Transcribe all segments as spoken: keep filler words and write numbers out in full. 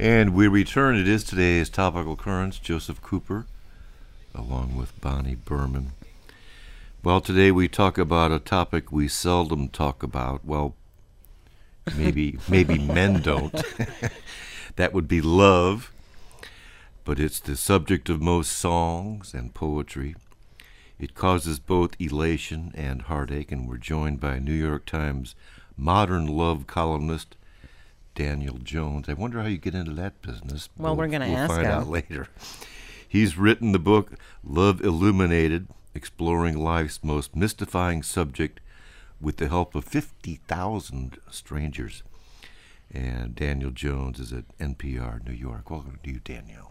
And we return. It is today's Topical Currents, Joseph Cooper, along with Bonnie Berman. Well, today we talk about a topic we seldom talk about. Well, maybe maybe men don't. That would be love. But it's the subject of most songs and poetry. It causes both elation and heartache, and we're joined by New York Times modern love columnist Daniel Jones. I wonder how you get into that business. Well, we'll, we're going to we'll ask find him. out later. He's written the book Love Illuminated, exploring life's most mystifying subject with the help of fifty thousand strangers. And Daniel Jones is at N P R New York. Welcome to you, Daniel.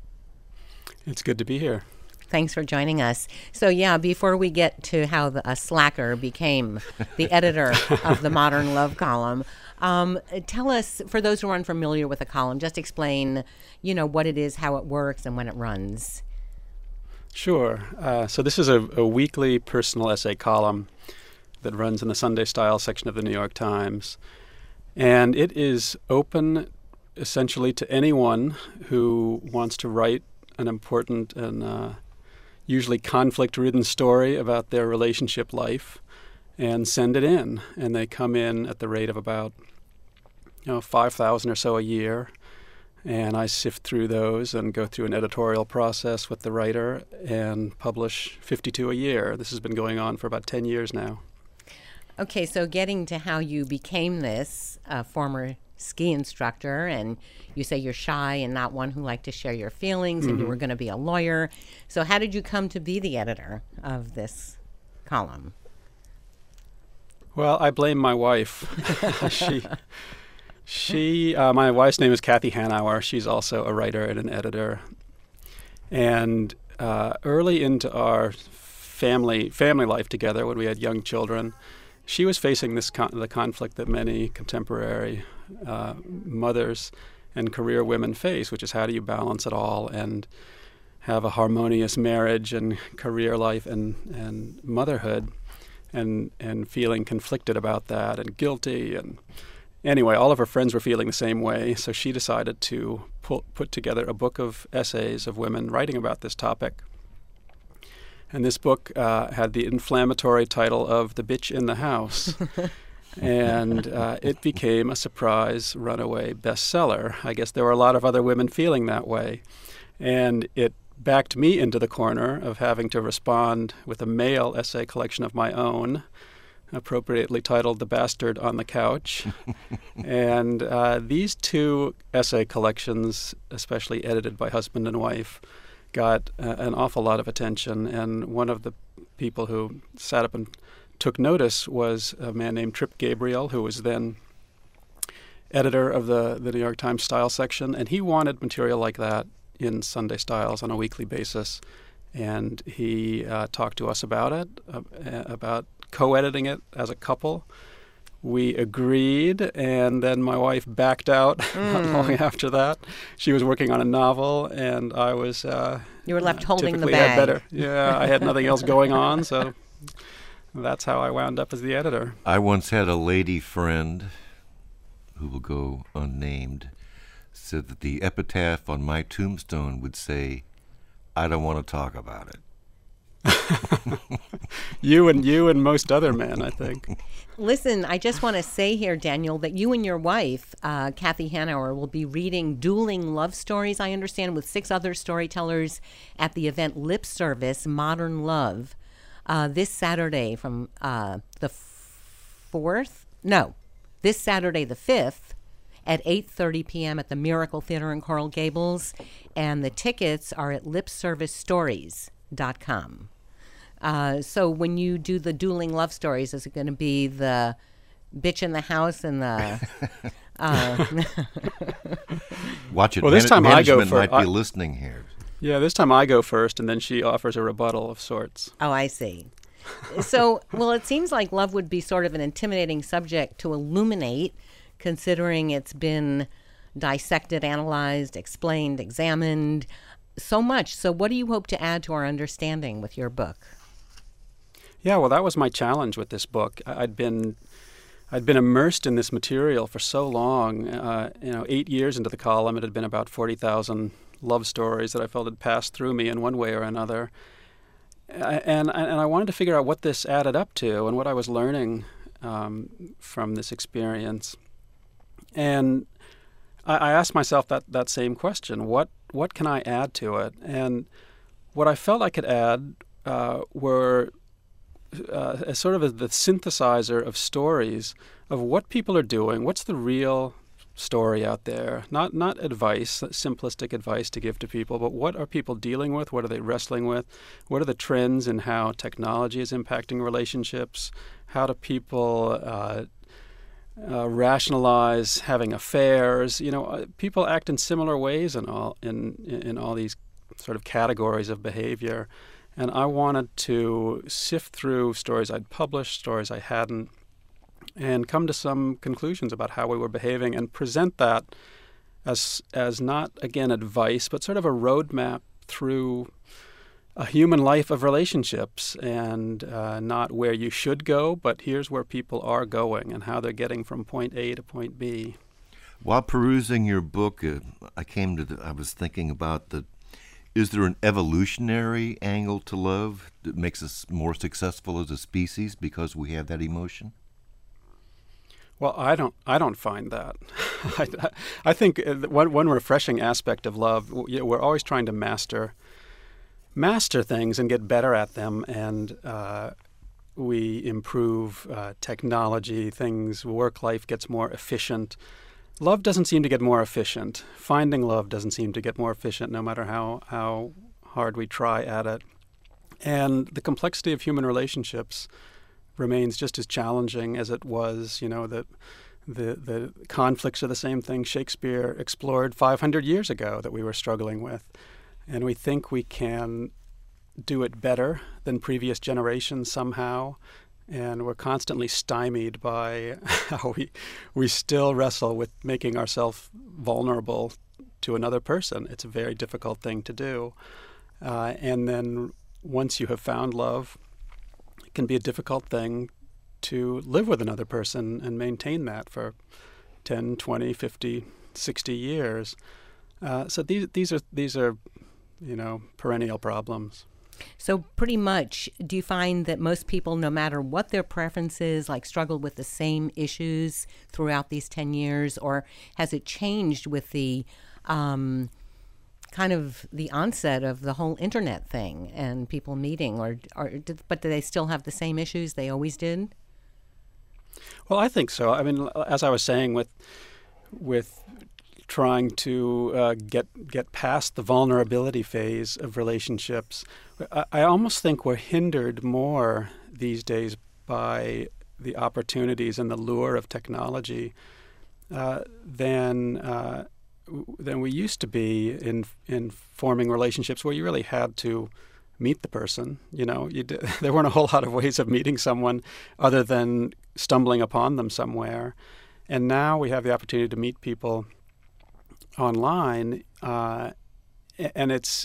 It's good to be here. Thanks for joining us. So, yeah, before we get to how the, a slacker became the editor of the Modern Love column, um, tell us, for those who are unfamiliar with the column, just explain, you know, what it is, how it works, and when it runs. Sure. Uh, so this is a, a weekly personal essay column that runs in the Sunday Style section of the New York Times. And it is open essentially to anyone who wants to write an important and uh, usually conflict-ridden story about their relationship life and send it in. And they come in at the rate of about you know, five thousand or so a year. And I sift through those and go through an editorial process with the writer and publish fifty-two a year. This has been going on for about ten years now. Okay, so getting to how you became this uh, former ski instructor, and you say you're shy and not one who liked to share your feelings, and mm-hmm. you were going to be a lawyer. So how did you come to be the editor of this column? Well, I blame my wife. she, she, uh, my wife's name is Kathy Hanauer. She's also a writer and an editor. And uh, early into our family family life together, when we had young children, she was facing this con- the conflict that many contemporary uh, mothers and career women face, which is how do you balance it all and have a harmonious marriage and career life and, and motherhood, and and feeling conflicted about that and guilty. And anyway, all of her friends were feeling the same way, so she decided to pull, put together a book of essays of women writing about this topic. And this book uh, had the inflammatory title of The Bitch in the House. And uh, it became a surprise runaway bestseller. I guess there were a lot of other women feeling that way. And it backed me into the corner of having to respond with a male essay collection of my own, appropriately titled The Bastard on the Couch. And uh, these two essay collections, especially edited by husband and wife, got uh, an awful lot of attention. And one of the people who sat up and took notice was a man named Trip Gabriel, who was then editor of the, the New York Times Style section. And he wanted material like that in Sunday Styles on a weekly basis. And he uh, talked to us about it, uh, about co-editing it as a couple. We agreed, and then my wife backed out mm. not long after that. She was working on a novel, and I was uh, you were left uh, holding the bag. bag. Had better, yeah, I had nothing else going on, so that's how I wound up as the editor. I once had a lady friend, who will go unnamed, said that the epitaph on my tombstone would say, "I don't want to talk about it." you and you and most other men, I think. Listen, I just want to say here, Daniel, that you and your wife, uh, Kathy Hanauer, will be reading dueling love stories, I understand, with six other storytellers at the event Lip Service Modern Love uh, this Saturday from uh, the fourth? No, this Saturday the fifth at eight thirty p.m. at the Miracle Theater in Coral Gables. And the tickets are at lip service stories dot com. Uh, so when you do the dueling love stories, is it going to be the bitch in the house and the... Uh, Watch it. Well, this time I go Management for, might I, be listening here. Yeah, this time I go first, and then she offers a rebuttal of sorts. Oh, I see. So, well, it seems like love would be sort of an intimidating subject to illuminate, considering it's been dissected, analyzed, explained, examined, so much. So what do you hope to add to our understanding with your book? Yeah, well, that was my challenge with this book. I'd been I'd been immersed in this material for so long. Uh, you know, eight years into the column, it had been about forty thousand love stories that I felt had passed through me in one way or another. And, and I wanted to figure out what this added up to and what I was learning um, from this experience. And I, I asked myself that, that same question. What, what can I add to it? And what I felt I could add uh, were uh, as sort of a, the synthesizer of stories of what people are doing, what's the real story out there, not not advice, simplistic advice to give to people, but what are people dealing with? What are they wrestling with? What are the trends in how technology is impacting relationships? How do people uh, uh, rationalize having affairs? You know, uh, people act in similar ways in all in in all these sort of categories of behavior, and I wanted to sift through stories I'd published, stories I hadn't, and come to some conclusions about how we were behaving and present that as as not, again, advice, but sort of a roadmap through a human life of relationships, and uh, not where you should go, but here's where people are going and how they're getting from point A to point B. While perusing your book, uh, I came to the, I was thinking about the, is there an evolutionary angle to love that makes us more successful as a species because we have that emotion? Well, I don't. I don't find that. I, I think one one refreshing aspect of love, we're always trying to master, master things and get better at them, and uh, we improve uh, technology. Things, work life gets more efficient. Love doesn't seem to get more efficient. Finding love doesn't seem to get more efficient, no matter how how hard we try at it. And the complexity of human relationships remains just as challenging as it was. You know, the, the the conflicts are the same thing Shakespeare explored five hundred years ago that we were struggling with. And we think we can do it better than previous generations somehow. And we're constantly stymied by how we, we still wrestle with making ourselves vulnerable to another person. It's a very difficult thing to do. Uh, and then once you have found love, it can be a difficult thing to live with another person and maintain that for ten, twenty, fifty, sixty years. Uh, so these these are these are, you know, perennial problems. So pretty much, do you find that most people, no matter what their preferences, like struggle with the same issues throughout these ten years, or has it changed with the um, kind of the onset of the whole internet thing and people meeting, or, or but do they still have the same issues they always did? Well, I think so. I mean, as I was saying, with with trying to uh, get get past the vulnerability phase of relationships, I, I almost think we're hindered more these days by the opportunities and the lure of technology uh, than uh, than we used to be in in forming relationships where you really had to meet the person. You know, you d- there weren't a whole lot of ways of meeting someone other than stumbling upon them somewhere. And now we have the opportunity to meet people online, uh, and it's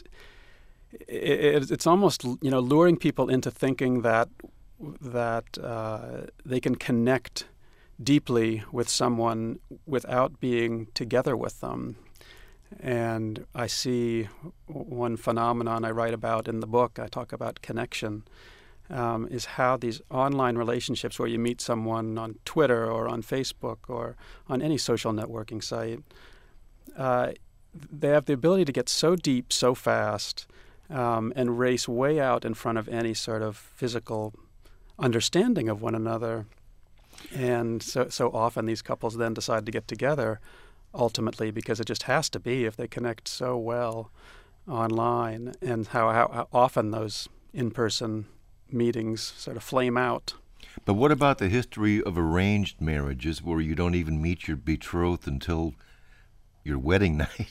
it, it's almost, you know, luring people into thinking that that uh, they can connect deeply with someone without being together with them. And I see one phenomenon I write about in the book. I talk about connection. Um, is how these online relationships where you meet someone on Twitter or on Facebook or on any social networking site, uh, they have the ability to get so deep so fast um, and race way out in front of any sort of physical understanding of one another. And so, so often these couples then decide to get together ultimately because it just has to be if they connect so well online, and how, how, how often those in-person meetings sort of flame out. But what about the history of arranged marriages where you don't even meet your betrothed until your wedding night?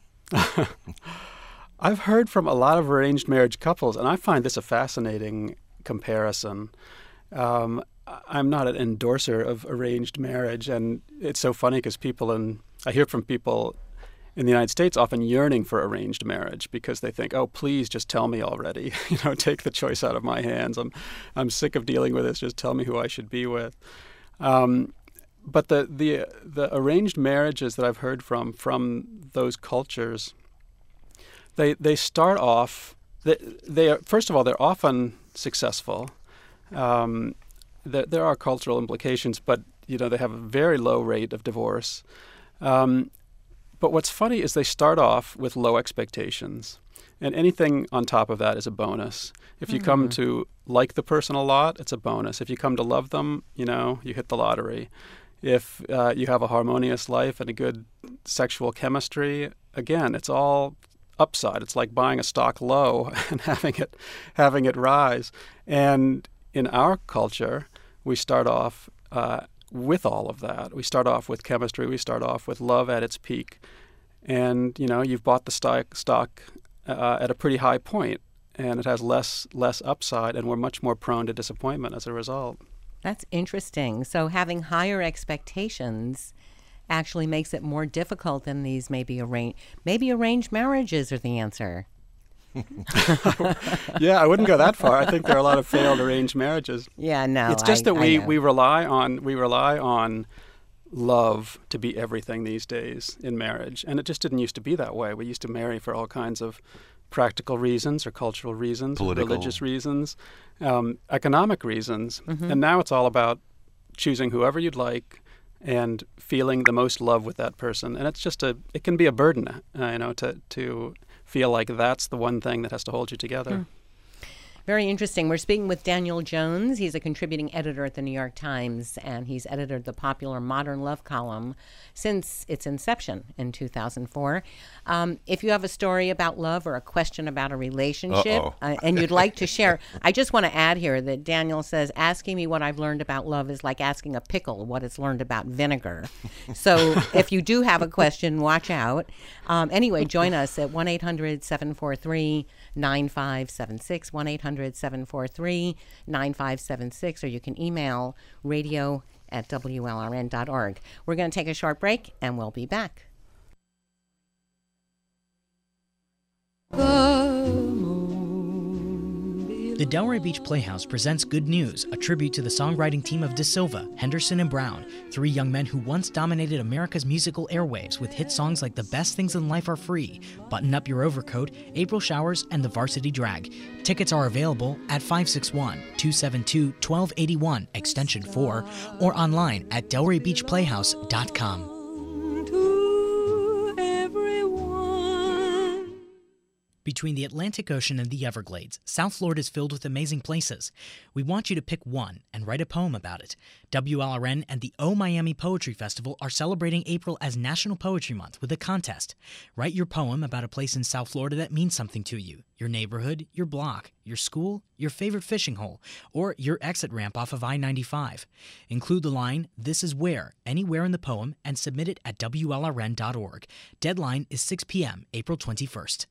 I've heard from a lot of arranged marriage couples, and I find this a fascinating comparison. Um, I'm not an endorser of arranged marriage, and it's so funny because people, in, I hear from people in the United States often yearning for arranged marriage because they think, oh, please just tell me already. You know, take the choice out of my hands. I'm I'm sick of dealing with this. Just tell me who I should be with. Um, but the, the the arranged marriages that I've heard from from those cultures, they they start off they they are, first of all, they're often successful. Um, there there are cultural implications, but you know they have a very low rate of divorce. Um, but what's funny is they start off with low expectations, and anything on top of that is a bonus. If you mm-hmm. come to like the person a lot, it's a bonus. If you come to love them, you know, you hit the lottery. If uh, you have a harmonious life and a good sexual chemistry, again, it's all upside. It's like buying a stock low and having it having it rise. And in our culture, we start off uh, with all of that. We start off with chemistry. We start off with love at its peak. And, you know, you've bought the stock, stock uh, at a pretty high point, and it has less less upside, and we're much more prone to disappointment as a result. That's interesting. So having higher expectations actually makes it more difficult than these maybe arrange maybe arranged marriages are the answer. Yeah, I wouldn't go that far. I think there are a lot of failed arranged marriages. Yeah, no. It's just I, that we, we rely on we rely on love to be everything these days in marriage, and it just didn't used to be that way. We used to marry for all kinds of practical reasons or cultural reasons, Political. religious reasons, um, economic reasons. Mm-hmm. And now it's all about choosing whoever you'd like and feeling the most love with that person. And it's just a, it can be a burden, uh, you know, to, to feel like that's the one thing that has to hold you together. Mm. Very interesting. We're speaking with Daniel Jones. He's a contributing editor at the New York Times, and he's edited the popular Modern Love column since its inception in two thousand four. Um, if you have a story about love or a question about a relationship uh, and you'd like to share, I just want to add here that Daniel says, asking me what I've learned about love is like asking a pickle what it's learned about vinegar. So if you do have a question, watch out. Um, anyway, join us at one eight hundred seven four three nine five seven six, one eight hundred seven four three nine five seven six, or you can email radio at W L R N dot org. We're going to take a short break, and we'll be back. The Delray Beach Playhouse presents Good News, a tribute to the songwriting team of De Silva, Henderson, and Brown, three young men who once dominated America's musical airwaves with hit songs like The Best Things in Life Are Free, Button Up Your Overcoat, April Showers, and The Varsity Drag. Tickets are available at five six one, two seven two, one two eight one, extension four, or online at delray beach playhouse dot com. Between the Atlantic Ocean and the Everglades, South Florida is filled with amazing places. We want you to pick one and write a poem about it. W L R N and the O Miami Poetry Festival are celebrating April as National Poetry Month with a contest. Write your poem about a place in South Florida that means something to you. Your neighborhood, your block, your school, your favorite fishing hole, or your exit ramp off of I ninety-five. Include the line, "This is where," anywhere in the poem, and submit it at W L R N dot org. Deadline is six p.m., April twenty-first.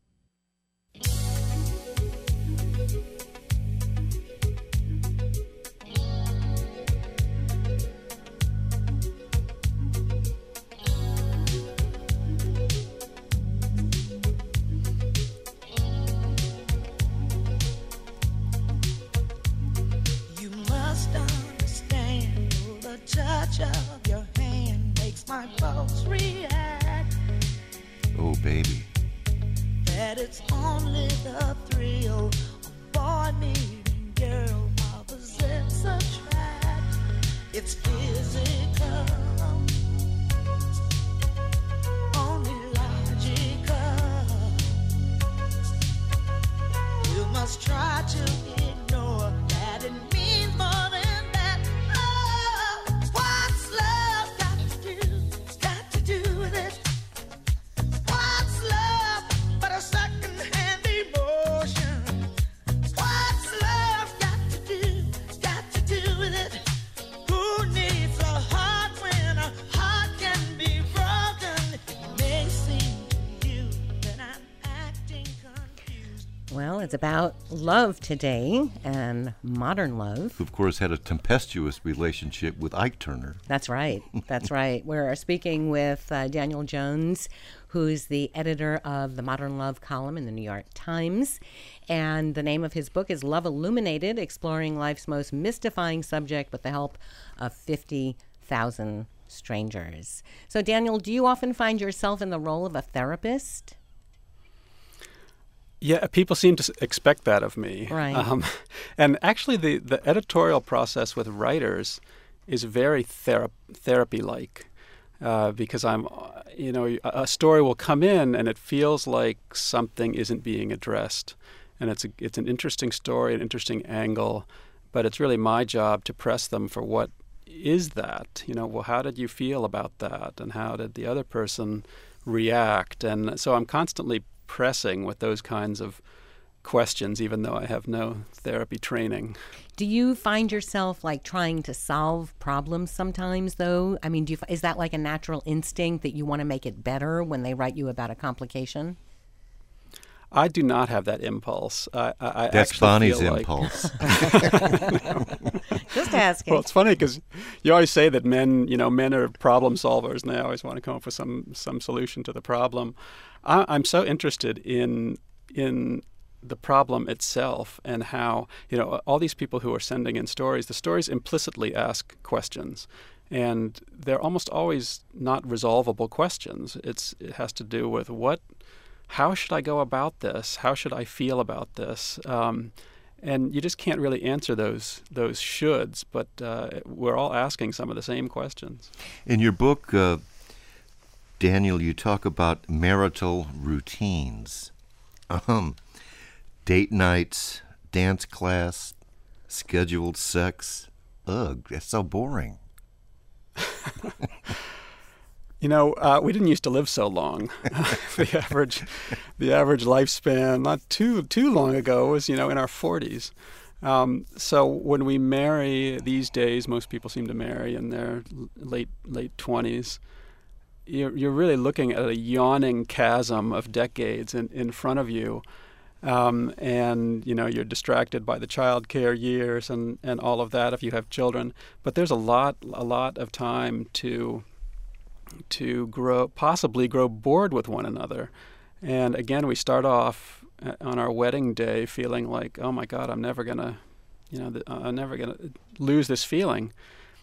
You must understand, the touch of your hand makes my pulse react. Oh, baby. That it's only the thrill of boy meeting girl opposites attract. It's physical, only logical. You must try to ignore that it means more than that. Oh, what's love got to do? Got to do with it. What's love but a second-hand emotion? What's love got to do? Got to do with it. Who needs a heart when a heart can be broken? It may seem to you that I'm acting confused. Well, it's about love today, and modern love. Who, of course, had a tempestuous relationship with Ike Turner. That's right. That's right. We're speaking with uh, Daniel Jones, who's the editor of the Modern Love column in the New York Times. And the name of his book is Love Illuminated, exploring life's most mystifying subject with the help of fifty thousand strangers. So, Daniel, do you often find yourself in the role of a therapist? Yeah, people seem to s- expect that of me. Right. Um, and actually, the, the editorial process with writers is very thera- therapy-like uh, because I'm, uh, you know, a a story will come in and it feels like something isn't being addressed, and it's a, it's an interesting story, an interesting angle, but it's really my job to press them for what is that. You know, well, how did you feel about that, and how did the other person react? And so I'm constantly pressing with those kinds of questions, even though I have no therapy training. Do you find yourself like trying to solve problems sometimes, though? I mean, do you, is that like a natural instinct that you want to make it better when they write you about a complication? I do not have that impulse. I, I, I That's actually Bonnie's feel like- impulse. Just asking. Well, it's funny because you always say that men, you know, men are problem solvers, and they always want to come up with some some solution to the problem. I, I'm so interested in in the problem itself and how, you know, all these people who are sending in stories, the stories implicitly ask questions, and they're almost always not resolvable questions. It's it has to do with what, how should I go about this? How should I feel about this? Um, And you just can't really answer those those shoulds, but uh, we're all asking some of the same questions. In your book, uh, Daniel, you talk about marital routines. Um, date nights, dance class, scheduled sex. Ugh, that's so boring. You know, uh, we didn't used to live so long. the average, the average lifespan not too too long ago was, you know, in our forties. Um, so when we marry these days, most people seem to marry in their l- late late twenties. You're you're really looking at a yawning chasm of decades in, in front of you, um, and you know you're distracted by the child care years and, and all of that if you have children. But there's a lot a lot of time to. to grow, possibly grow bored with one another. And again, we start off uh, on our wedding day feeling like, oh my God, I'm never gonna, you know, th- I'm never gonna lose this feeling.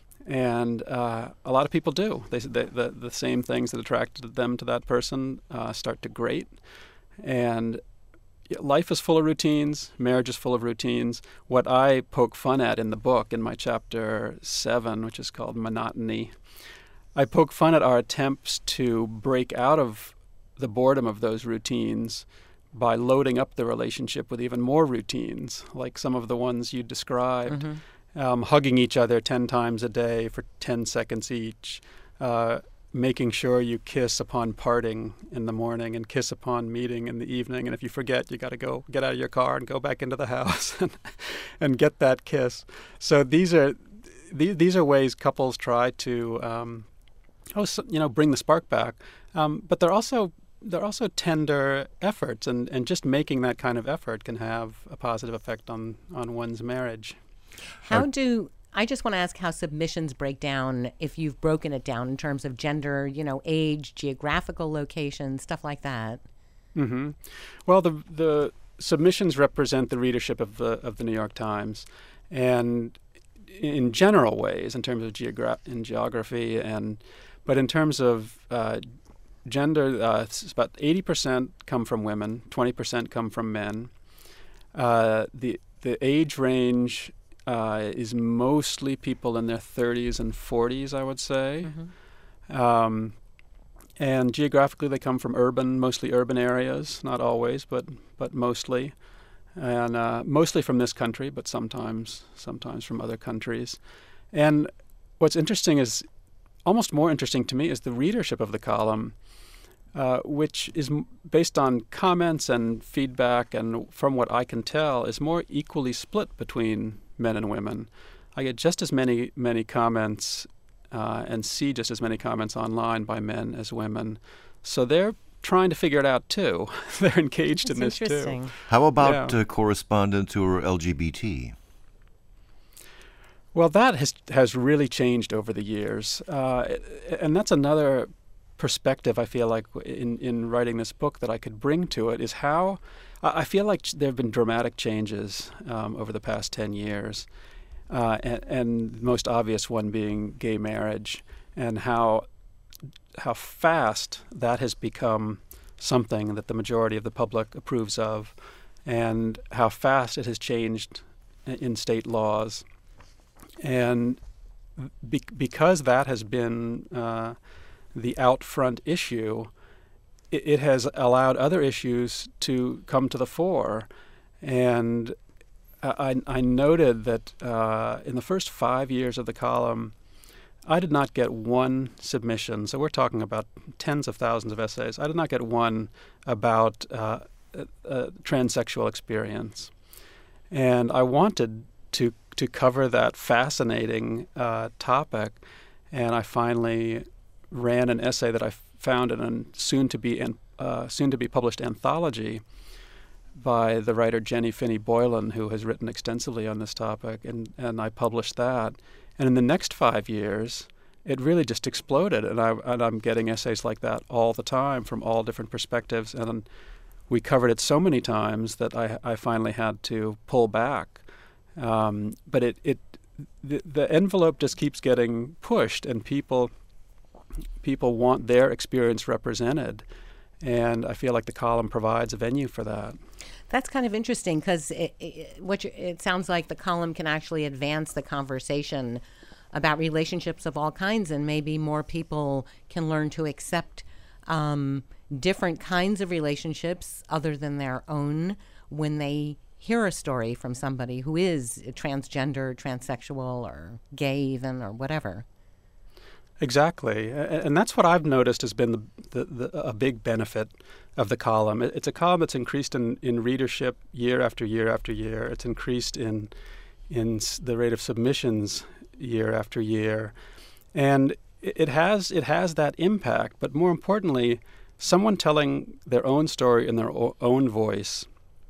And uh, a lot of people do. They, they the the same things that attracted them to that person uh, start to grate. And life is full of routines. Marriage is full of routines. What I poke fun at in the book, in my chapter seven, which is called Monotony, I poke fun at our attempts to break out of the boredom of those routines by loading up the relationship with even more routines, like some of the ones you described. Mm-hmm. Um, hugging each other ten times a day for ten seconds each, uh, making sure you kiss upon parting in the morning and kiss upon meeting in the evening. And if you forget, you got to go get out of your car and go back into the house and, and get that kiss. So these are these, these are ways couples try to um, oh, so, you know, bring the spark back. Um, but they're also they're also tender efforts, and, and just making that kind of effort can have a positive effect on, on one's marriage. How do I just want to ask how submissions break down if you've broken it down in terms of gender, you know, age, geographical location, stuff like that? Mm-hmm. Well, the the submissions represent the readership of the of the New York Times, and in general ways, in terms of geogra- in geography, and but in terms of uh, gender, uh, it's about eighty percent come from women, twenty percent come from men. Uh, the the age range uh, is mostly people in their thirties and forties, I would say. Mm-hmm. Um, and geographically, they come from urban, mostly urban areas. Not always, but but mostly, and uh, mostly from this country, but sometimes sometimes from other countries. And what's interesting is, almost more interesting to me, is the readership of the column, uh, which is m- based on comments and feedback, and from what I can tell, is more equally split between men and women. I get just as many many comments uh, and see just as many comments online by men as women. So they're trying to figure it out too. They're engaged That's in this interesting. too. How about Yeah. uh, correspondents who are L G B T? Well, that has has really changed over the years, uh, and that's another perspective I feel like in, in writing this book that I could bring to it, is how I I feel like there have been dramatic changes um, over the past ten years, uh, and, and the most obvious one being gay marriage. and how how fast that has become something that the majority of the public approves of, and how fast it has changed in state laws. And be- because that has been uh, the out front issue, it, it has allowed other issues to come to the fore. And I, I noted that uh, in the first five years of the column, I did not get one submission. So we're talking about tens of thousands of essays. I did not get one about uh, a, a transsexual experience. And I wanted to to cover that fascinating uh, topic, and I finally ran an essay that I found in a soon to be an, uh, soon to be published anthology by the writer Jenny Finney Boylan, who has written extensively on this topic, and, and I published that. And in the next five years, it really just exploded, and, I, and I'm getting essays like that all the time from all different perspectives, and we covered it so many times that I, I finally had to pull back. Um, but it, it the, the envelope just keeps getting pushed, and people people want their experience represented, and I feel like the column provides a venue for that. That's kind of interesting, because it, it, what you, it sounds like the column can actually advance the conversation about relationships of all kinds, and maybe more people can learn to accept um, different kinds of relationships other than their own when they hear a story from somebody who is transgender, transsexual, or gay even, or whatever. Exactly. And that's what I've noticed has been the, the, the, a big benefit of the column. It's a column that's increased in, in readership year after year after year. It's increased in in the rate of submissions year after year. And it has it has that impact. But more importantly, someone telling their own story in their o- own voice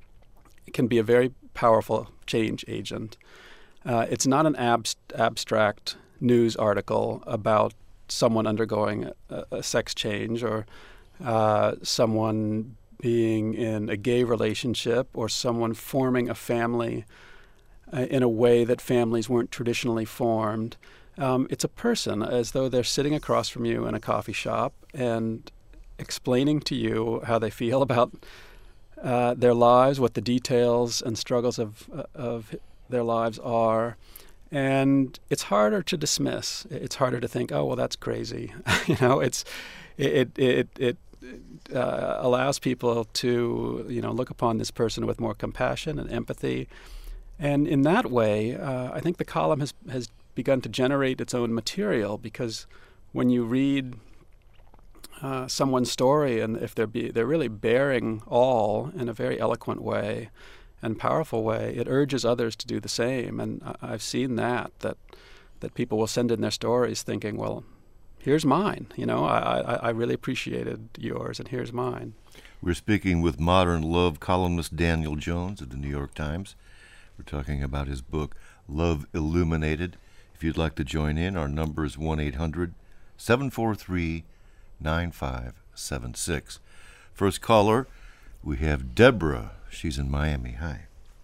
can be a very powerful change agent. Uh, it's not an abst- abstract news article about someone undergoing a, a sex change, or uh, someone being in a gay relationship, or someone forming a family uh, in a way that families weren't traditionally formed. Um, it's a person, as though they're sitting across from you in a coffee shop and explaining to you how they feel about uh, their lives, what the details and struggles of uh, of their lives are. And it's harder to dismiss. It's harder to think, oh, well, that's crazy. you know, it's it it it, it uh, allows people to you know look upon this person with more compassion and empathy. And in that way, uh, I think the column has has begun to generate its own material, because when you read uh, someone's story, and if they're be, they're really bearing all in a very eloquent way and powerful way, it urges others to do the same. And I- I've seen that, that that people will send in their stories thinking, well, here's mine. You know, I, I, I really appreciated yours, and here's mine. We're speaking with modern love columnist Daniel Jones of the New York Times. We're talking about his book, Love Illuminated. If you'd like to join in, our number is one eight hundred seven four three nine five seven six. First caller, we have Deborah. She's in Miami. Hi.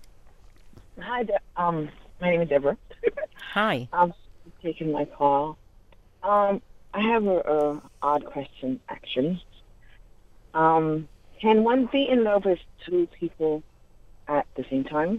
Hi, De- um, my name is Deborah. Hi. I'm taking my call. Um, I have a, a odd question, actually. Um, can one be in love with two people at the same time?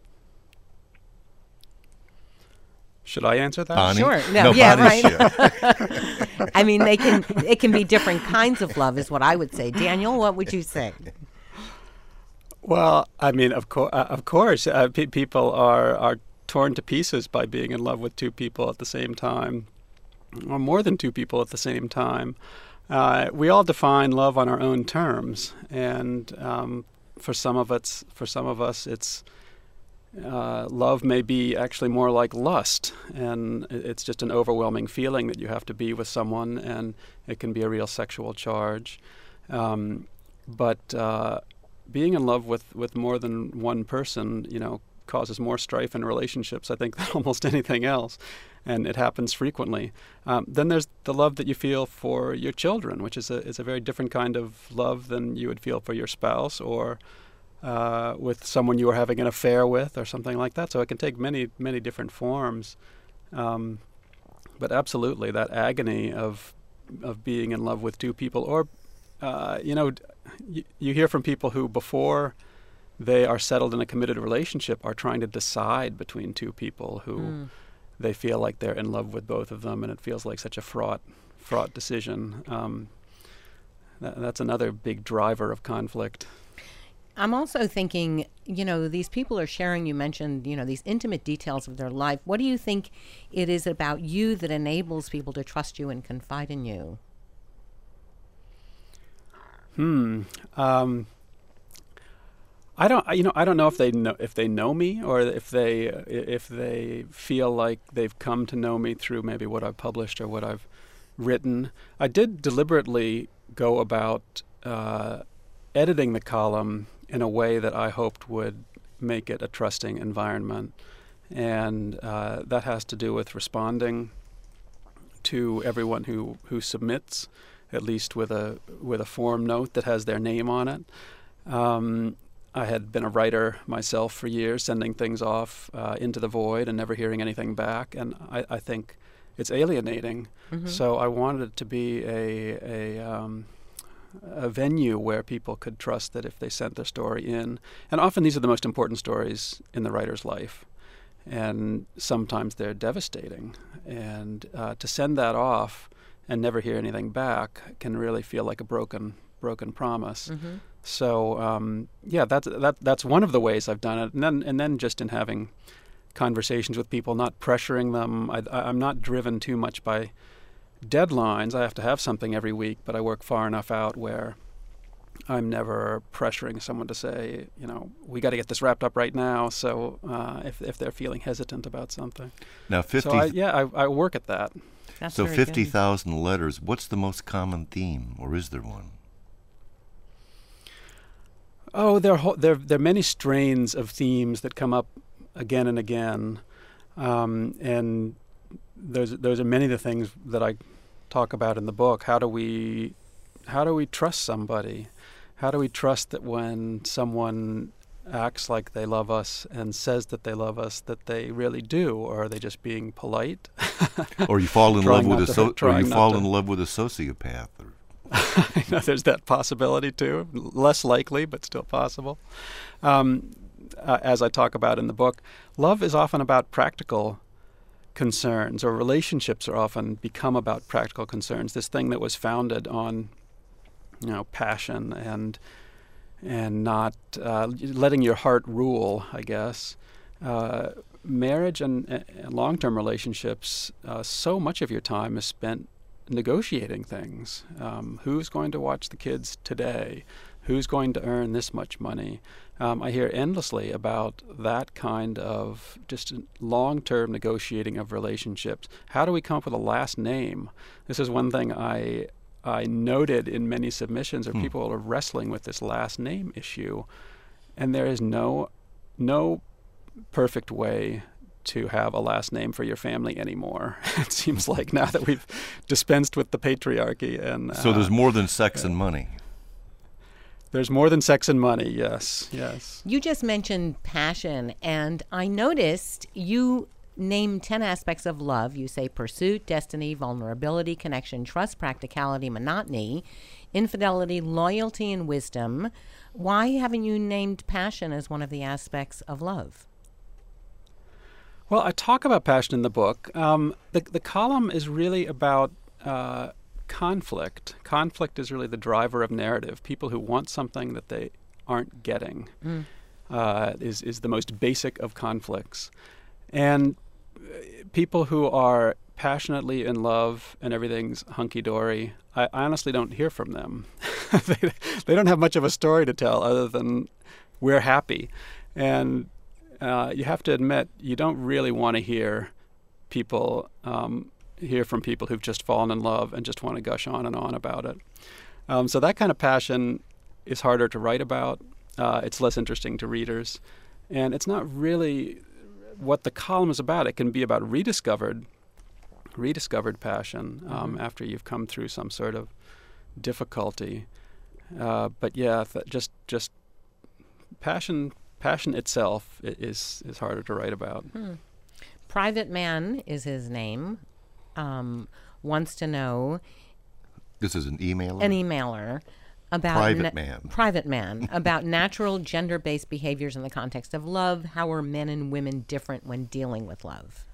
Should I answer that? Bonnie? Sure. No, No, yeah, Bonnie's right. I mean, they can. It can be different kinds of love, is what I would say. Daniel, what would you say? Well, I mean, of, co- uh, of course, uh, pe- people are, are torn to pieces by being in love with two people at the same time, or more than two people at the same time. Uh, we all define love on our own terms, and um, for some of us, for some of us, it's uh, love may be actually more like lust, and it's just an overwhelming feeling that you have to be with someone, and it can be a real sexual charge. Um, but uh, being in love with, with more than one person, you know, causes more strife in relationships, I think, than almost anything else, and it happens frequently. Um, then there's the love that you feel for your children, which is a is a very different kind of love than you would feel for your spouse, or uh, with someone you are having an affair with, or something like that. So it can take many, many different forms. Um, but absolutely that agony of of being in love with two people, or uh, you know, y- you hear from people who before they are settled in a committed relationship are trying to decide between two people who Mm. they feel like they're in love with both of them, and it feels like such a fraught fraught decision. Um, that, that's another big driver of conflict. I'm also thinking, you know, these people are sharing, you mentioned, you know, these intimate details of their life. What do you think it is about you that enables people to trust you and confide in you? Hmm. Um, I don't. You know. I don't know if they know if they know me, or if they uh, if they feel like they've come to know me through maybe what I've published or what I've written. I did deliberately go about uh, editing the column in a way that I hoped would make it a trusting environment, and uh, that has to do with responding to everyone who who submits, at least with a with a form note that has their name on it. Um, I had been a writer myself for years, sending things off uh, into the void and never hearing anything back, and I, I think it's alienating. Mm-hmm. So I wanted it to be a a, um, a venue where people could trust that if they sent their story in, and often these are the most important stories in the writer's life, and sometimes they're devastating, and uh, to send that off and never hear anything back can really feel like a broken broken promise. Mm-hmm. So um, yeah, that's that that's one of the ways I've done it, and then and then just in having conversations with people, not pressuring them. I, I, I'm not driven too much by deadlines. I have to have something every week, but I work far enough out where I'm never pressuring someone to say, you know, we got to get this wrapped up right now. So uh, if if they're feeling hesitant about something, Now, fifty. so I, yeah, I, I work at that. That's so very good. fifty thousand letters. What's the most common theme, or is there one? Oh, there, ho- there, there are many strains of themes that come up again and again, um, and those, those are many of the things that I talk about in the book. How do we, how do we trust somebody? How do we trust that when someone acts like they love us and says that they love us, that they really do, or are they just being polite? Or you fall in love Trying with not a to- so- or trying you not fall to- in love with a sociopath. Or I know there's that possibility too. Less likely, but still possible. Um, uh, as I talk about in the book, love is often about practical concerns, or relationships are often become about practical concerns. This thing that was founded on, you know, passion and and not uh, letting your heart rule, I guess. Uh, marriage and, and long-term relationships, uh, so much of your time is spent negotiating things. Um, who's going to watch the kids today? Who's going to earn this much money? Um, I hear endlessly about that kind of just long-term negotiating of relationships. How do we come up with a last name? This is one thing I I noted in many submissions, or Hmm. people are wrestling with this last name issue, and there is no no perfect way to have a last name for your family anymore. It seems like now that we've dispensed with the patriarchy, and so there's uh, more than sex and money. there's more than sex and money. Yes, yes. You just mentioned passion, and I noticed you name ten aspects of love. You say pursuit, destiny, vulnerability, connection, trust, practicality, monotony, infidelity, loyalty, and wisdom. Why haven't you named passion as one of the aspects of love? Well, I talk about passion in the book. Um, the, the column is really about uh, conflict. Conflict is really the driver of narrative. People who want something that they aren't getting Mm. uh, is, is the most basic of conflicts. And uh, people who are passionately in love and everything's hunky-dory, I, I honestly don't hear from them. they, they don't have much of a story to tell other than we're happy. And Uh, you have to admit, you don't really want to hear people um, hear from people who've just fallen in love and just want to gush on and on about it. Um, so that kind of passion is harder to write about. Uh, it's less interesting to readers, and it's not really what the column is about. It can be about rediscovered, rediscovered passion um, Mm-hmm. after you've come through some sort of difficulty. Uh, but yeah, th- just just passion. Passion itself i- is is harder to write about. Hmm. Private Man is his name. um, wants to know, This is an emailer? an emailer, about Private man. private man about natural gender-based behaviors in the context of love. How are men and women different when dealing with love?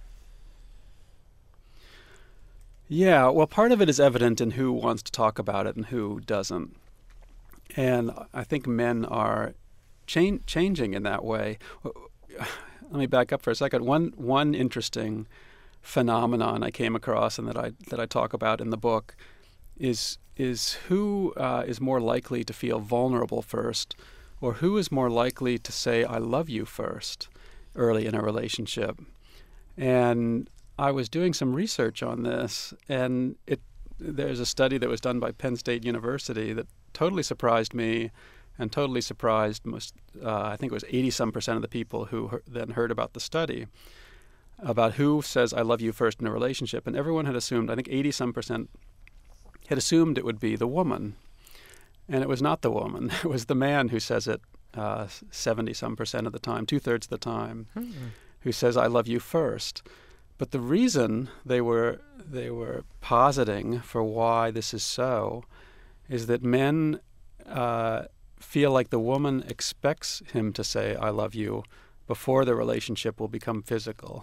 Yeah, well, part of it is evident in who wants to talk about it and who doesn't. And I think men are cha- changing in that way. Let me back up for a second. One one interesting phenomenon I came across and that I that I talk about in the book is is who uh, is more likely to feel vulnerable first, or who is more likely to say "I love you" first early in a relationship. And I was doing some research on this, and it there's a study that was done by Penn State University that totally surprised me, and totally surprised most. Uh, I think it was eighty some percent of the people who he- then heard about the study, about who says "I love you" first in a relationship, and everyone had assumed. I think eighty some percent had assumed it would be the woman, and it was not the woman. It was the man who says it uh, seventy some percent of the time, two thirds of the time, Hmm. who says "I love you" first. But the reason they were they were positing for why this is so is that men uh, feel like the woman expects him to say "I love you" before the relationship will become physical.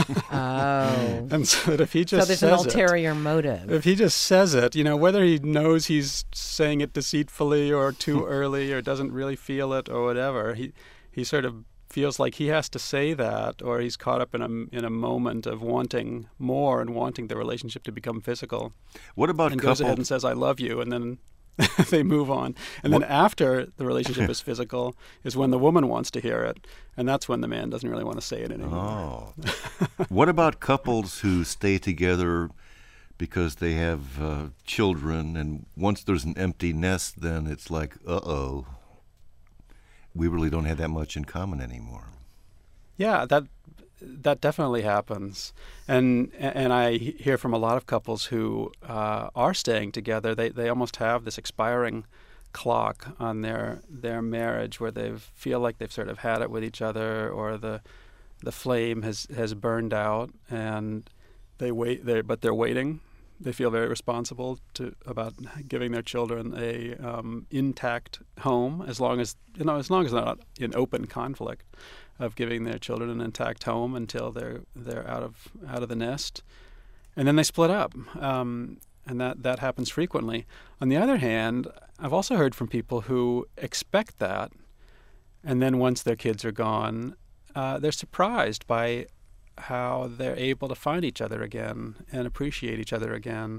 Oh. And so that if he just So there's says an it, ulterior motive. if he just says it, you know, whether he knows he's saying it deceitfully or too early or doesn't really feel it or whatever, he he sort of feels like he has to say that, or he's caught up in a in a moment of wanting more and wanting the relationship to become physical, What about and goes ahead couple? and says "I love you," and then they move on. And then after the relationship is physical is when the woman wants to hear it, and that's when the man doesn't really want to say it anymore. Oh. What about couples who stay together because they have uh, children, and once there's an empty nest, then it's like, uh-oh, we really don't have that much in common anymore. Yeah, that that definitely happens, and and I hear from a lot of couples who uh, are staying together. They they almost have this expiring clock on their their marriage, where they feel like they've sort of had it with each other, or the the flame has has burned out, and they wait. They but they're waiting. They feel very responsible to about giving their children a um, intact home, as long as you know, as long as they're not in open conflict, of giving their children an intact home until they're they're out of out of the nest, and then they split up, um, and that that happens frequently. On the other hand, I've also heard from people who expect that, and then once their kids are gone, uh, they're surprised by how they're able to find each other again and appreciate each other again,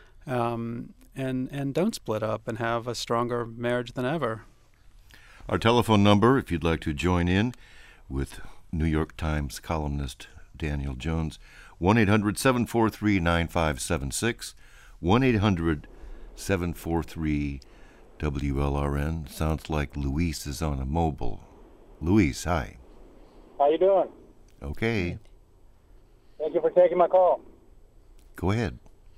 um, and and don't split up and have a stronger marriage than ever. Our telephone number, if you'd like to join in with New York Times columnist Daniel Jones, one eight hundred seven four three nine five seven six, one eight hundred seven four three W L R N. Sounds like Luis is on a mobile. Luis, hi. How you doing? Okay, Thank you for taking my call. go ahead.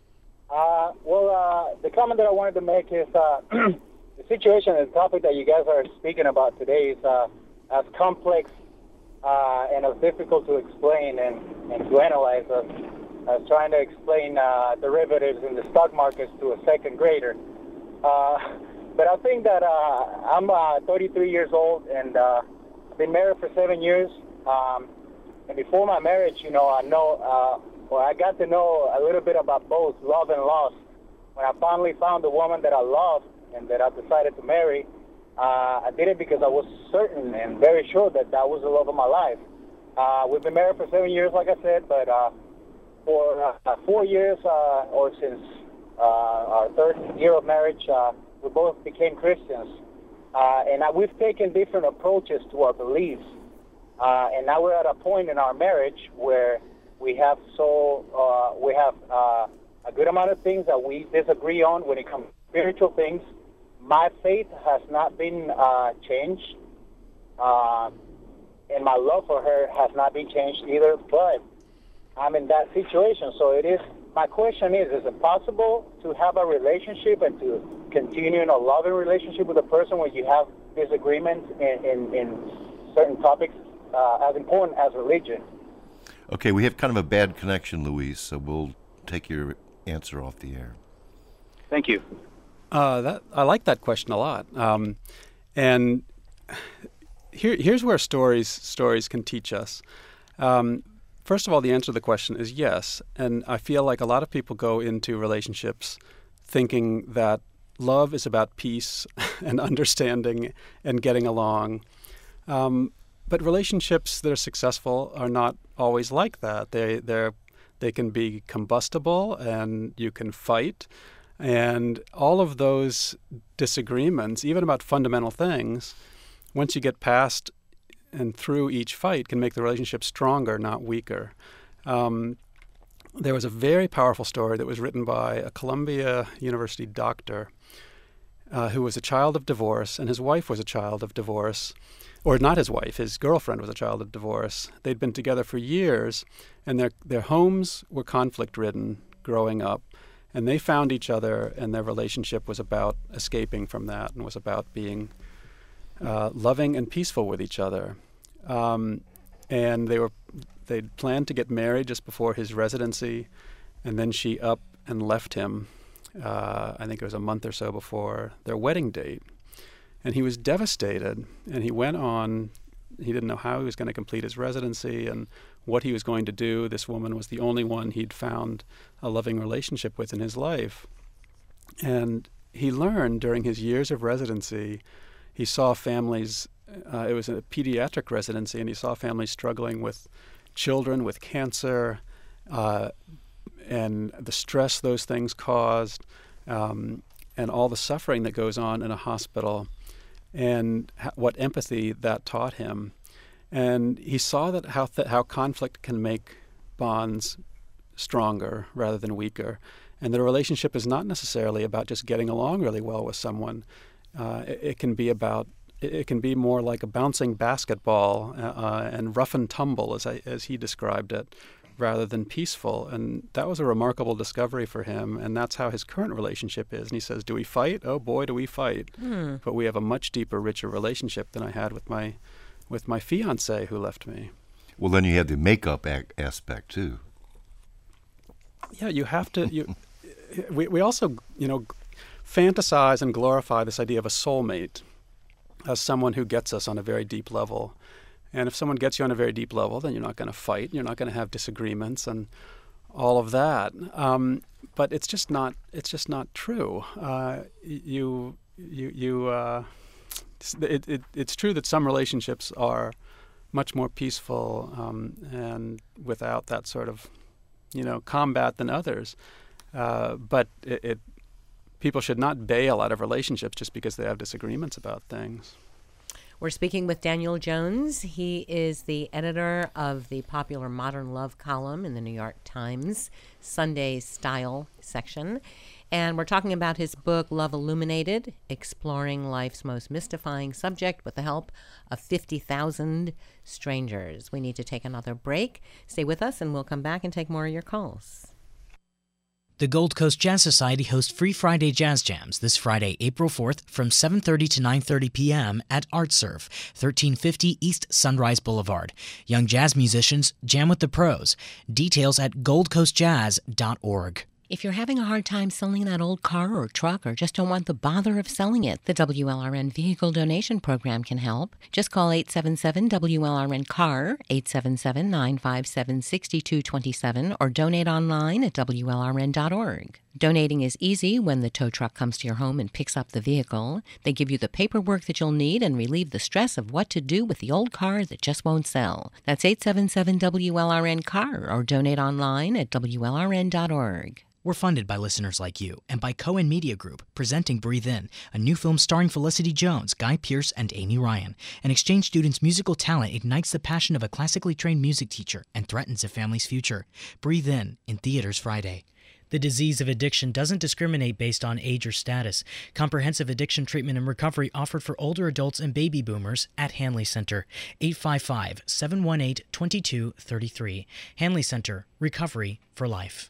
Uh, well, uh, the comment that I wanted to make is uh, the situation and the topic that you guys are speaking about today is uh, as complex uh, and as difficult to explain and, and to analyze as, as trying to explain uh, derivatives in the stock markets to a second grader. Uh, but I think that uh, I'm uh, thirty-three years old, and uh, I've been married for seven years. Um, And before my marriage, you know, I know, uh, or I got to know a little bit about both love and loss. When I finally found the woman that I loved and that I decided to marry, uh, I did it because I was certain and very sure that that was the love of my life. Uh, we've been married for seven years, like I said, but uh, for uh, four years, uh, or since uh, our third year of marriage, uh, we both became Christians. Uh, and uh, we've taken different approaches to our beliefs. Uh, and now we're at a point in our marriage where we have so uh, we have uh, a good amount of things that we disagree on when it comes to spiritual things. My faith has not been uh, changed, uh, and my love for her has not been changed either. But I'm in that situation, so it is. My question is: is it possible to have a relationship and to continue in a loving relationship with a person when you have disagreements in, in, in certain topics? Uh, as important as religion. Okay, we have kind of a bad connection, Luis, so we'll take your answer off the air. Thank you. Uh, that I like that question a lot. Um, and here, here's where stories stories can teach us. Um, first of all, the answer to the question is yes. And I feel like a lot of people go into relationships thinking that love is about peace and understanding and getting along. Um, but relationships that are successful are not always like that. They they're they can be combustible, and you can fight. And all of those disagreements, even about fundamental things, once you get past and through each fight, can make the relationship stronger, not weaker. Um, there was a very powerful story that was written by a Columbia University doctor uh, who was a child of divorce, and his wife was a child of divorce. Or not his wife, his girlfriend was a child of divorce. They'd been together for years, and their their homes were conflict-ridden growing up. And they found each other, and their relationship was about escaping from that and was about being uh, loving and peaceful with each other. Um, and they were they'd planned to get married just before his residency, and then she up and left him. Uh, I think it was a month or so before their wedding date. And he was devastated, and he went on. He didn't know how he was going to complete his residency and what he was going to do. This woman was the only one he'd found a loving relationship with in his life. And he learned during his years of residency, he saw families, uh, it was a pediatric residency, and he saw families struggling with children with cancer uh, and the stress those things caused, um, and all the suffering that goes on in a hospital, and ha- what empathy that taught him. And he saw that how th- how conflict can make bonds stronger rather than weaker, and that a relationship is not necessarily about just getting along really well with someone. Uh, it, it can be about it, it can be more like a bouncing basketball uh, and rough and tumble, as I, as he described it, rather than peaceful. And that was a remarkable discovery for him, and that's how his current relationship is. And he says, do we fight? Oh boy, do we fight. Hmm. But we have a much deeper, richer relationship than I had with my with my fiancée who left me. Well, then you have the makeup ac- aspect too. Yeah, you have to. You, we we also, you know, fantasize and glorify this idea of a soulmate as someone who gets us on a very deep level. And if someone gets you on a very deep level, then you're not going to fight. You're not going to have disagreements and all of that. Um, but it's just not. It's just not true. Uh, you you you. Uh, it, it it's true that some relationships are much more peaceful um, and without that sort of, you know, combat than others. Uh, but it, it people should not bail out of relationships just because they have disagreements about things. We're speaking with Daniel Jones. He is the editor of the popular Modern Love column in the New York Times Sunday Style section. And we're talking about his book, Love Illuminated, exploring life's most mystifying subject with the help of fifty thousand strangers. We need to take another break. Stay with us, and we'll come back and take more of your calls. The Gold Coast Jazz Society hosts Free Friday Jazz Jams this Friday, April fourth from seven thirty to nine thirty p.m. at ArtServe, thirteen fifty East Sunrise Boulevard. Young jazz musicians jam with the pros. Details at gold coast jazz dot org. If you're having a hard time selling that old car or truck or just don't want the bother of selling it, the W L R N Vehicle Donation Program can help. Just call eight seven seven W L R N C A R, eight seven seven, nine five seven, six two two seven, or donate online at W L R N dot org. Donating is easy when the tow truck comes to your home and picks up the vehicle. They give you the paperwork that you'll need and relieve the stress of what to do with the old car that just won't sell. That's eight seven seven W L R N C A R, or donate online at W L R N dot org. We're funded by listeners like you and by Cohen Media Group, presenting Breathe In, a new film starring Felicity Jones, Guy Pearce, and Amy Ryan. An exchange student's musical talent ignites the passion of a classically trained music teacher and threatens a family's future. Breathe In, in theaters Friday. The disease of addiction doesn't discriminate based on age or status. Comprehensive addiction treatment and recovery offered for older adults and baby boomers at Hanley Center. eight five five, seven one eight, two two three three. Hanley Center. Recovery for life.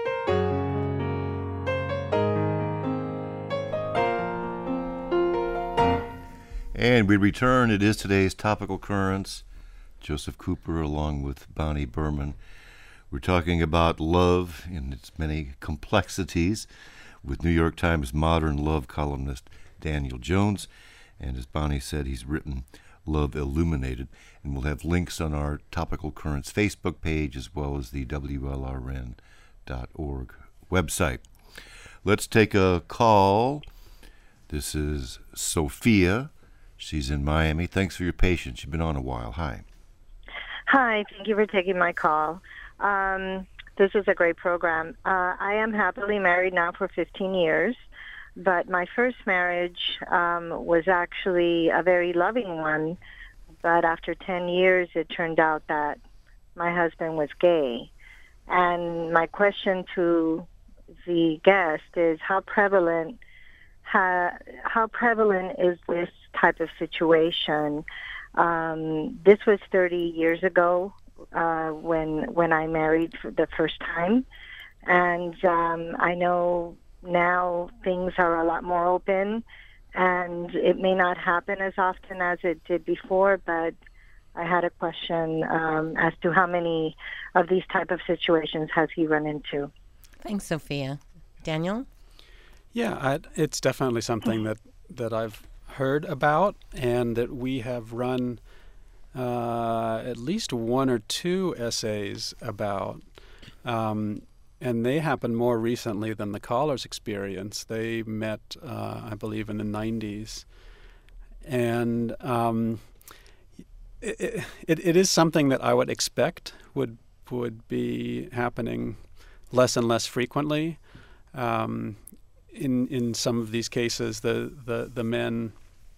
And we return. It is today's topical currents. Joseph Cooper along with Bonnie Berman. We're talking about love in its many complexities with New York Times modern love columnist Daniel Jones. And as Bonnie said, he's written Love Illuminated. And we'll have links on our Topical Currents Facebook page as well as the W L R N dot org website. Let's take a call. This is Sophia. She's in Miami. Thanks for your patience. You've been on a while. Hi. Hi, thank you for taking my call. Um, this is a great program. Uh, I am happily married now for fifteen years, but my first marriage um, was actually a very loving one. But after ten years, it turned out that my husband was gay. And my question to the guest is how prevalent how, how prevalent is this type of situation? Um, this was thirty years ago uh, when when I married for the first time, and um, I know now things are a lot more open, and it may not happen as often as it did before. But I had a question um, as to how many of these type of situations has he run into? Thanks, Sophia. Daniel? Yeah, I, it's definitely something that, that I've heard about and that we have run uh, at least one or two essays about. Um, and they happened more recently than the caller's experience. They met, uh, I believe, in the nineties. And um, it, it, it is something that I would expect would would be happening less and less frequently. Um, in in some of these cases, the, the, the men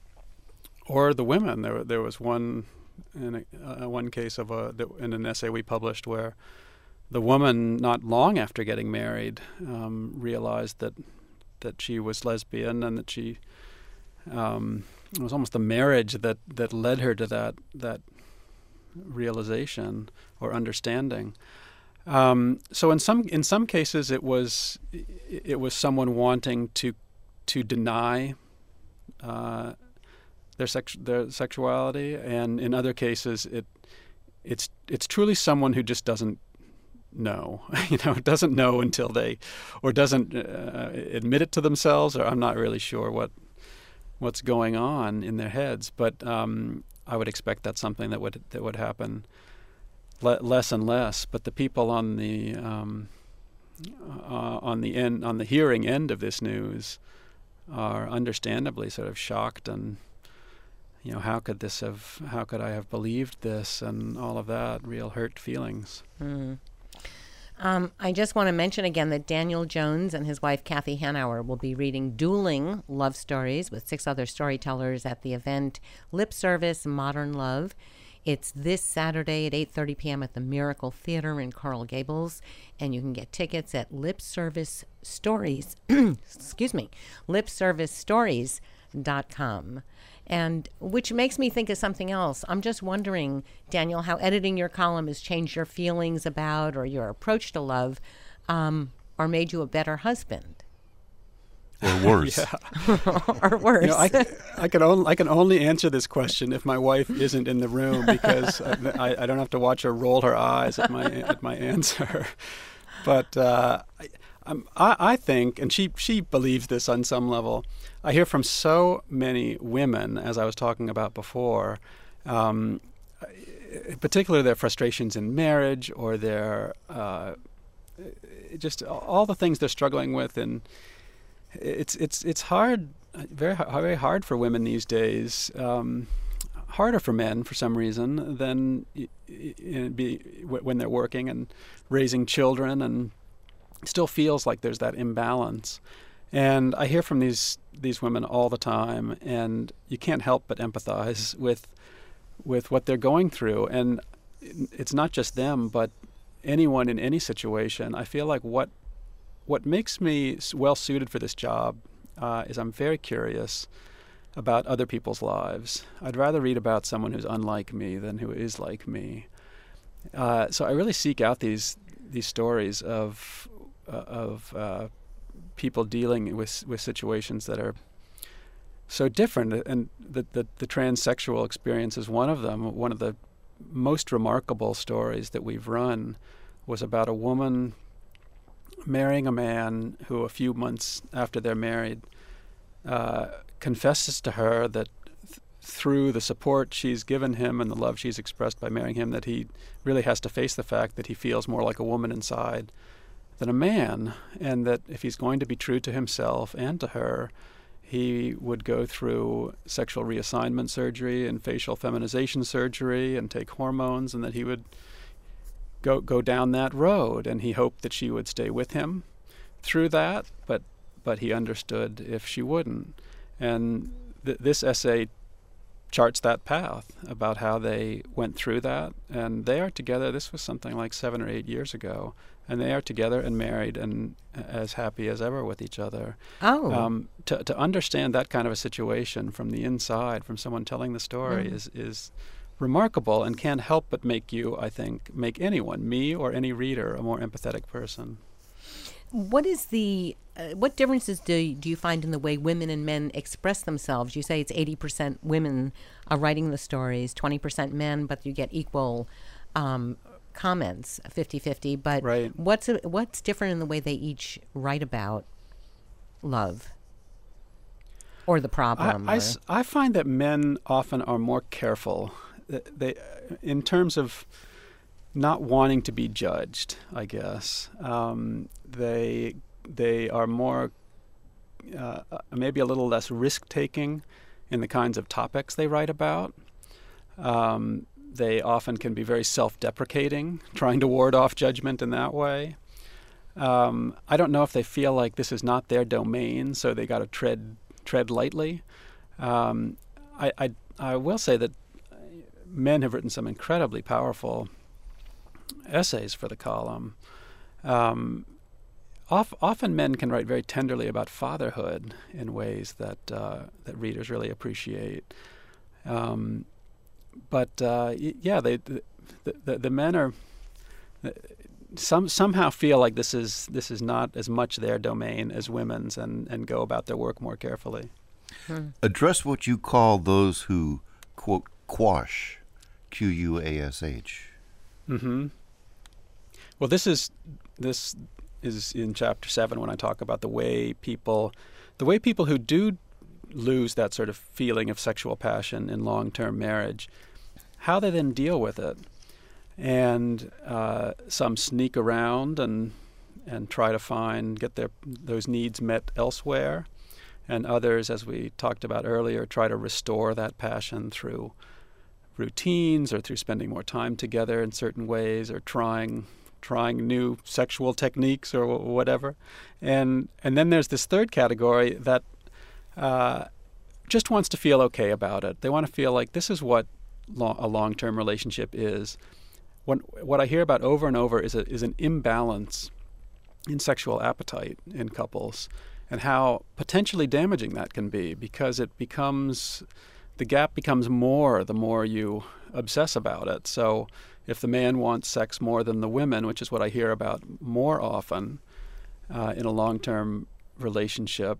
or the women. There there was one in a, uh, one case of a in an essay we published where the woman, not long after getting married, um, realized that that she was lesbian and that she um, it was almost the marriage that, that led her to that that realization or understanding. Um, so in some in some cases it was it was someone wanting to to deny uh, their sex their sexuality, and in other cases it it's it's truly someone who just doesn't know, you know, doesn't know until they, or doesn't uh, admit it to themselves, or I'm not really sure what what's going on in their heads. But um, I would expect that's something that would that would happen le- less and less. But the people on the um, uh, on the end on the hearing end of this news are understandably sort of shocked and, you know, how could this have, how could I have believed this, and all of that, real hurt feelings. Mm. Um, I just want to mention again that Daniel Jones and his wife Kathy Hanauer will be reading dueling love stories with six other storytellers at the event Lip Service Modern Love. It's this Saturday at eight thirty p.m. at the Miracle Theater in Coral Gables, and you can get tickets at Lip Service Stories, excuse me, lip service stories dot com. And which makes me think of something else. I'm just wondering, Daniel, how editing your column has changed your feelings about or your approach to love, um, or made you a better husband. Or worse. Or worse. You know, I, I, can only, I can only answer this question if my wife isn't in the room, because I, I don't have to watch her roll her eyes at my at my answer. But uh, I, I'm, I, I think, and she, she believes this on some level, I hear from so many women, as I was talking about before, um, particularly their frustrations in marriage or their uh, just all the things they're struggling with, and it's it's it's hard, very very hard for women these days. Um, harder for men for some reason than be, when they're working and raising children, and still feels like there's that imbalance. And I hear from these these women all the time, and you can't help but empathize with with what they're going through. And it's not just them, but anyone in any situation. I feel like what what makes me well suited for this job uh, is I'm very curious about other people's lives. I'd rather read about someone who's unlike me than who is like me. Uh, so I really seek out these these stories of uh, of uh, people dealing with with situations that are so different, and the, the the transsexual experience is one of them. One of the most remarkable stories that we've run was about a woman marrying a man who, a few months after they're married, uh, confesses to her that th- through the support she's given him and the love she's expressed by marrying him, that he really has to face the fact that he feels more like a woman inside than a man, and that if he's going to be true to himself and to her, he would go through sexual reassignment surgery and facial feminization surgery and take hormones, and that he would go go down that road. And he hoped that she would stay with him through that, but but he understood if she wouldn't. And th- this essay charts that path about how they went through that, and they are together. This was something like seven or eight years ago, and they are together and married and as happy as ever with each other. Oh. Um, to to understand that kind of a situation from the inside, from someone telling the story, Mm. is is remarkable, and can't help but make you, I think, make anyone, me or any reader, a more empathetic person. What is the uh, what differences do do you find in the way women and men express themselves? You say it's eighty percent women are writing the stories, twenty percent men, but you get equal um, comments, fifty-fifty. But Right. what's a, what's different in the way they each write about love or the problem? I, I or- s- I find that men often are more careful. Th- They, in terms of not wanting to be judged, I guess. Um, they they are more uh, uh, maybe a little less risk taking in the kinds of topics they write about. Um, they often can be very self-deprecating, trying to ward off judgment in that way. Um, I don't know if they feel like this is not their domain, so they got to tread tread lightly. Um, I, I I will say that men have written some incredibly powerful essays for the column. Um, of, often men can write very tenderly about fatherhood in ways that uh, that readers really appreciate. Um, but uh, y- yeah, they the, the, the men are some somehow feel like this is this is not as much their domain as women's, and, and go about their work more carefully. Address what you call those who, quote, quash, Q U A S H. Mm-hmm. Well, this is this is in chapter seven when I talk about the way people, the way people who do lose that sort of feeling of sexual passion in long-term marriage, how they then deal with it, and uh, some sneak around and and try to find get their those needs met elsewhere, and others, as we talked about earlier, try to restore that passion through routines or through spending more time together in certain ways, or trying trying new sexual techniques or wh- whatever. And and then there's this third category that uh, just wants to feel okay about it. They want to feel like this is what lo- a long-term relationship is. What what I hear about over and over is a, is an imbalance in sexual appetite in couples, and how potentially damaging that can be, because it becomes the gap becomes more the more you obsess about it. So if the man wants sex more than the women, which is what I hear about more often uh, in a long-term relationship,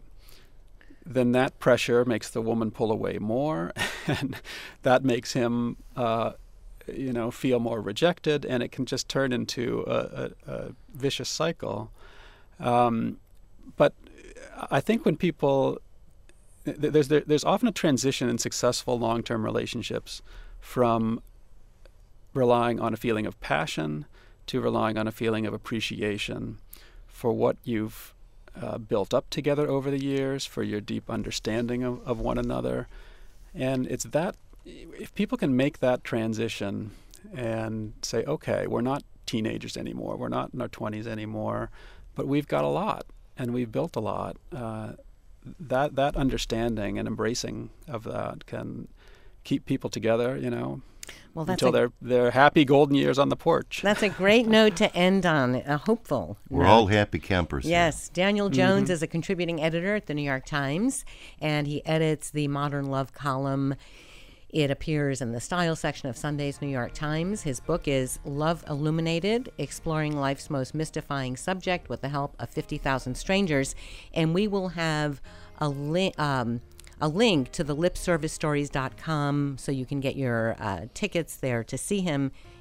then that pressure makes the woman pull away more, and that makes him, uh, you know, feel more rejected, and it can just turn into a, a, a vicious cycle. Um, but I think when people There's there, there's often a transition in successful long-term relationships from relying on a feeling of passion to relying on a feeling of appreciation for what you've uh, built up together over the years, for your deep understanding of, of one another. And it's that, if people can make that transition and say, okay, we're not teenagers anymore, we're not in our twenties anymore, but we've got a lot and we've built a lot, uh, that that understanding and embracing of that can keep people together, you know, well, that's until a, they're they're happy golden years on the porch. that's a great note to end on, a hopeful We're note. all happy campers. here. Yes, Daniel Jones is a contributing editor at the New York Times, and he edits the Modern Love column. It appears in the style section of Sunday's New York Times. His book is Love Illuminated, Exploring Life's Most Mystifying Subject with the Help of fifty thousand Strangers. And we will have a, li- um, a link to the lip service stories dot com so you can get your uh, tickets there to see him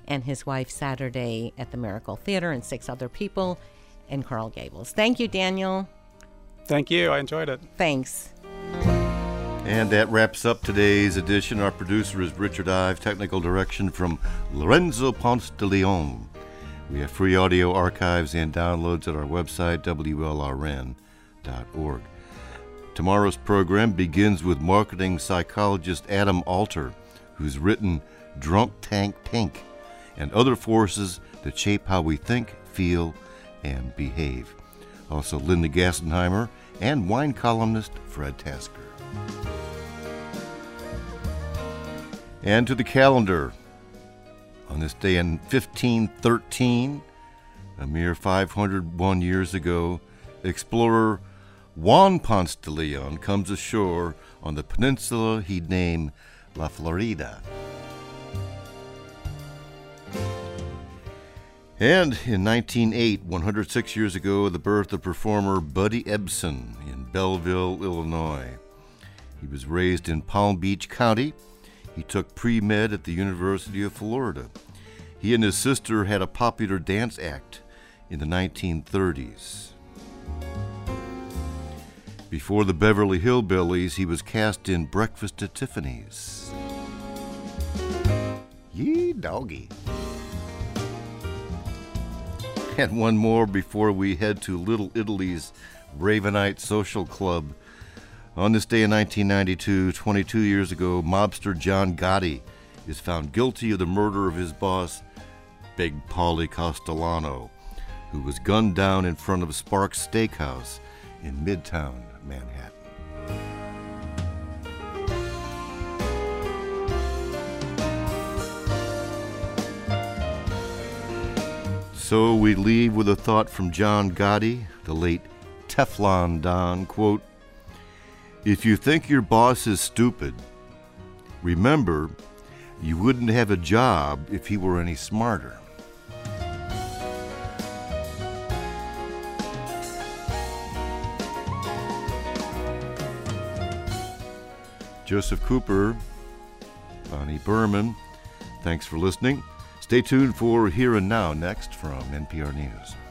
and his wife Saturday at the Miracle Theater, and six other people in Coral Gables. Thank you, Daniel. Thank you. I enjoyed it. Thanks. And that wraps up today's edition. Our producer is Richard Ive, technical direction from Lorenzo Ponce de Leon. We have free audio archives and downloads at our website, W L R N dot org. Tomorrow's program begins with marketing psychologist Adam Alter, who's written Drunk Tank Pink and Other Forces That Shape How We Think, Feel, and Behave. Also Linda Gassenheimer and wine columnist Fred Tasker. And to the calendar. On this day in fifteen thirteen, a mere five hundred one years ago, explorer Juan Ponce de Leon comes ashore on the peninsula he'd name La Florida. And in nineteen oh eight, one hundred six years ago, the birth of performer Buddy Ebsen in Belleville, Illinois. He was raised in Palm Beach County. He took pre-med at the University of Florida. He and his sister had a popular dance act in the nineteen thirties. Before the Beverly Hillbillies, he was cast in Breakfast at Tiffany's. Yee doggy. And one more before we head to Little Italy's Ravenite Social Club. On this day in nineteen ninety-two, twenty-two years ago, mobster John Gotti is found guilty of the murder of his boss, Big Paulie Castellano, who was gunned down in front of Sparks Steakhouse in Midtown Manhattan. So we leave with a thought from John Gotti, the late Teflon Don, quote, "If you think your boss is stupid, remember, you wouldn't have a job if he were any smarter." Joseph Cooper, Bonnie Berman, thanks for listening. Stay tuned for Here and Now next from N P R News.